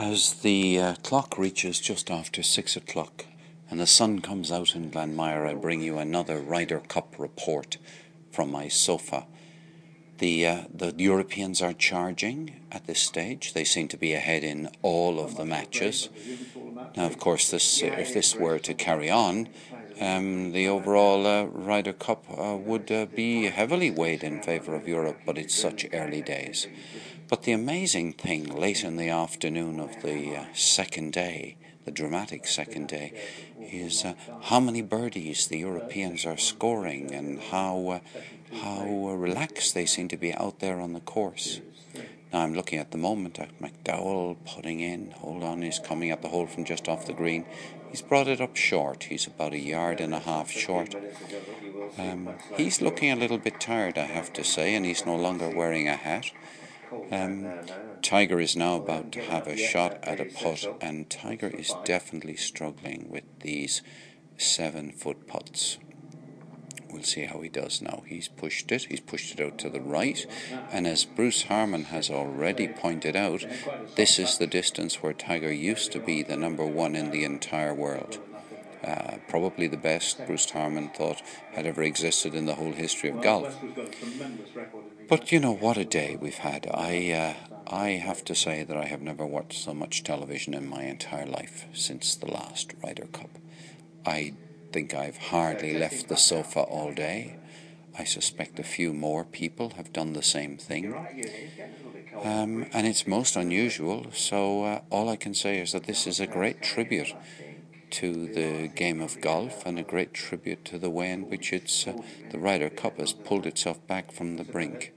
As the clock reaches just after 6 o'clock and the sun comes out in Glanmire, I bring you another Ryder Cup report from my sofa. The Europeans are charging at this stage. They seem to be ahead in all of the matches. Now, of course, if this were to carry on, the overall Ryder Cup would be heavily weighed in favour of Europe, but it's such early days. But the amazing thing late in the afternoon of the second day, the dramatic second day, is how many birdies the Europeans are scoring and how relaxed they seem to be out there on the course. Now I'm looking at the moment at McDowell putting in. Hold on, he's coming at the hole from just off the green. He's brought it up short. He's about 1.5 yards short. He's looking a little bit tired, I have to say, and he's no longer wearing a hat. Tiger is now about to have a shot at a putt, and Tiger is definitely struggling with these 7-foot putts. We'll see how he does now. He's pushed it out to the right, and as Bruce Harman has already pointed out, this is the distance where Tiger used to be the number one in the entire world. Probably the best Bruce Harman thought had ever existed in the whole history of golf. But you know, what a day we've had. I have to say that I have never watched so much television in my entire life since the last Ryder Cup. I think I've hardly left the sofa all day. I suspect a few more people have done the same thing. And it's most unusual, so all I can say is that this is a great tribute to the game of golf and a great tribute to the way in which the Ryder Cup has pulled itself back from the brink.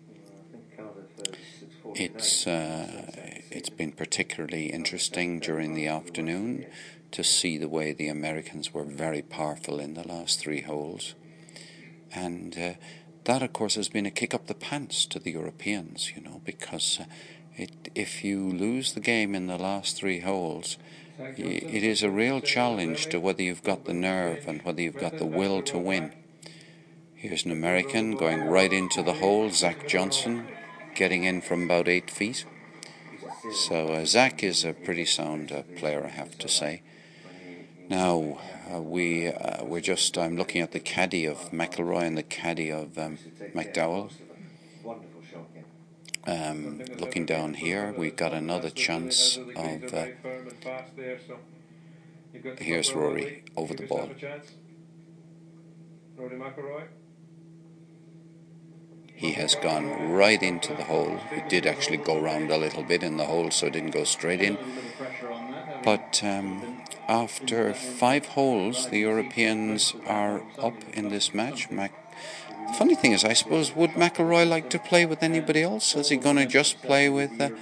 It's been particularly interesting during the afternoon to see the way the Americans were very powerful in the last 3 holes. And that, of course, has been a kick up the pants to the Europeans, because if you lose the game in the last 3 holes, it is a real challenge to whether you've got the nerve and whether you've got the will to win. Here's an American going right into the hole, Zach Johnson, getting in from about 8 feet. So Zach is a pretty sound player, I have to say. Now, I'm looking at the caddy of McIlroy and the caddy of McDowell. Looking down here, we've got another chance of... here's Rory over the ball. He has gone right into the hole. It did actually go round a little bit in the hole, so it didn't go straight in. But after 5 holes, the Europeans are up in this match. The funny thing is, I suppose, would McIlroy like to play with anybody else? Is he going to just play with the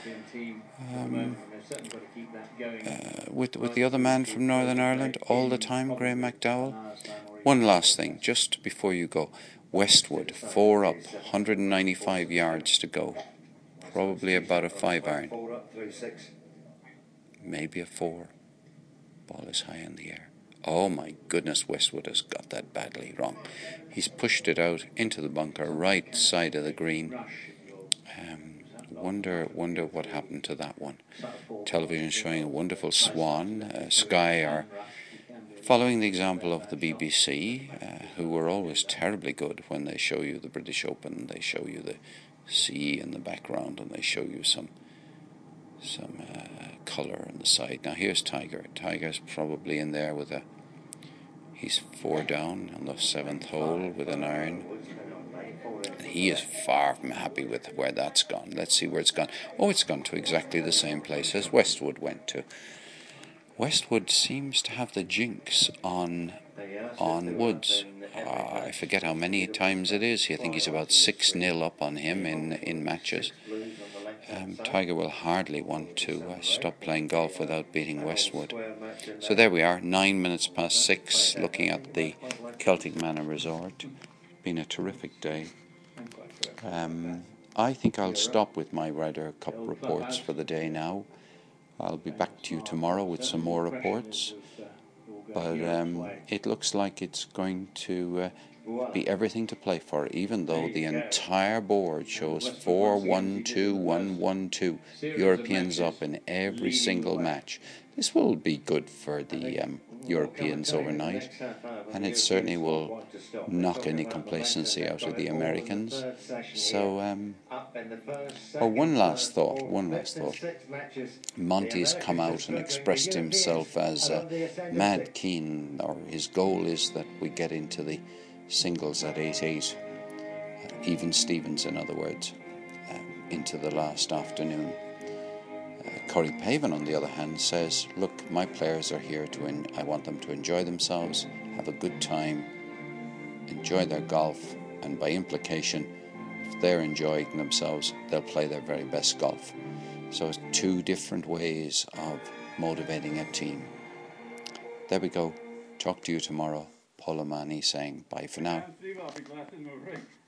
other man from Northern Ireland all the time, Graham McDowell? One last thing, just before you go. Westwood, 4 up, 195 yards to go. Probably about a 5-iron. Maybe a 4. Ball is high in the air. Oh my goodness, Westwood has got that badly wrong. He's pushed it out into the bunker, right side of the green. Wonder what happened to that one. Television showing a wonderful swan. Sky are following the example of the BBC, who were always terribly good when they show you the British Open. They show you the sea in the background, and they show you some colour on the side. Now here's Tiger. Tiger's probably in there he's 4 down on the 7th hole with an iron. And he is far from happy with where that's gone. Let's see where it's gone. Oh, it's gone to exactly the same place as Westwood went to. Westwood seems to have the jinx on Woods. I forget how many times it is. I think he's about 6-0 up on him in matches. Tiger will hardly want to stop playing golf without beating Westwood. So there we are, 9 minutes past 6, looking at the Celtic Manor Resort. Been a terrific day. I think I'll stop with my Ryder Cup reports for the day now. I'll be back to you tomorrow with some more reports. But it looks like it's going to be everything to play for, even though the entire board shows 4-1-2, 1-1-2. Europeans up in every single match. This will be good for the Europeans overnight, and it certainly will knock any complacency out of the Americans. So, one last thought. Monty's come out and expressed himself as mad keen, or his goal is that we get into the singles at 8-8, even Stevens in other words, into the last afternoon. Corey Pavin, on the other hand, says, look, my players are here I want them to enjoy themselves, have a good time, enjoy their golf, and by implication, if they're enjoying themselves, they'll play their very best golf. So it's two different ways of motivating a team. There we go. Talk to you tomorrow. Paul O'Mahony saying bye for now.